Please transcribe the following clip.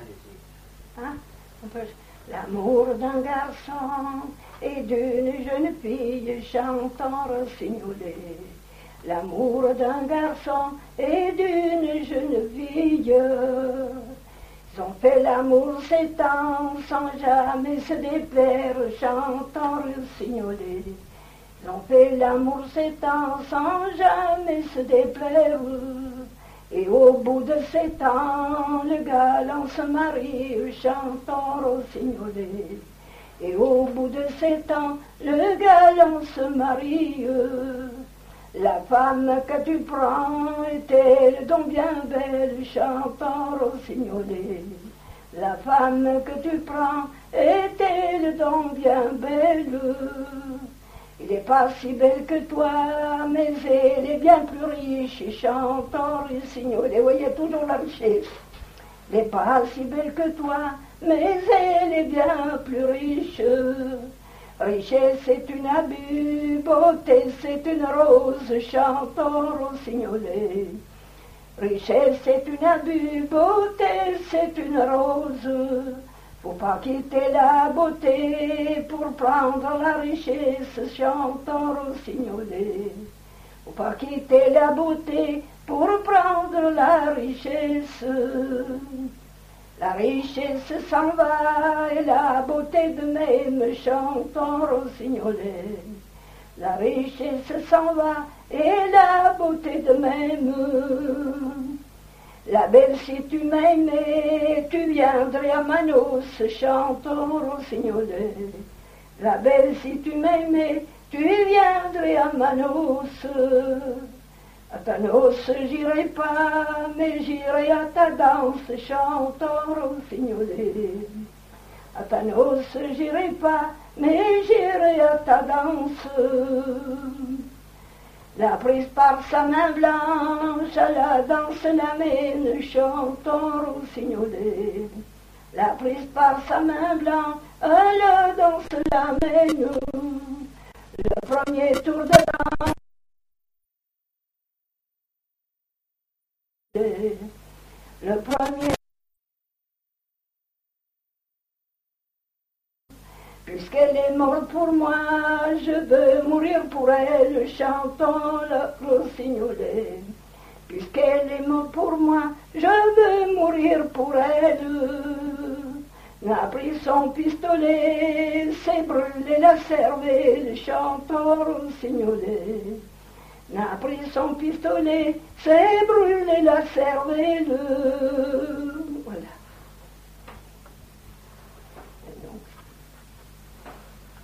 Hein? L'amour d'un garçon et d'une jeune fille chantant rossignolé. L'amour d'un garçon et d'une jeune fille. Ils ont fait l'amour 7 ans sans jamais se déplaire, chantant rossignolé. Ils ont fait l'amour 7 ans sans jamais se déplaire. Et au bout de 7 ans, le galant se marie, chantant rossignolé. Et au bout de 7 ans, le galant se marie. La femme que tu prends est-elle donc bien belle, chantant rossignolé. La femme que tu prends est-elle donc bien belle? Il n'est pas si belle que toi, mais elle est bien plus riche, chantant rossignolé. Vous voyez toujours la richesse. Elle n'est pas si belle que toi, mais elle est bien plus riche. Richesse c'est une abus, beauté c'est une rose, chantant rossignolé. Richesse c'est une abus, beauté c'est une rose. Faut pas quitter la beauté pour prendre la richesse, chantant rossignolé. Faut pas quitter la beauté pour prendre la richesse. La richesse s'en va et la beauté de même, chantant rossignolé. La richesse s'en va et la beauté de même. La belle, si tu m'aimais, tu viendrais à ma noce, chantant rossignolé. La belle, si tu m'aimais, tu viendrais à ma noce. À ta noce, j'irai pas, mais j'irai à ta danse, chantant rossignolé. À ta noce, j'irai pas, mais j'irai à ta danse. La prise par sa main blanche, à la danse l'amène, chantant rossignolé. La prise par sa main blanche, à la danse l'amène. Le premier tour de danse, le premier. Puisqu'elle est morte pour moi, je veux mourir pour elle, chantant le rossignolé. Puisqu'elle est morte pour moi, je veux mourir pour elle. N'a pris son pistolet, s'est brûlé la cervelle, chantant rossignolé. N'a pris son pistolet, s'est brûlé la cervelle.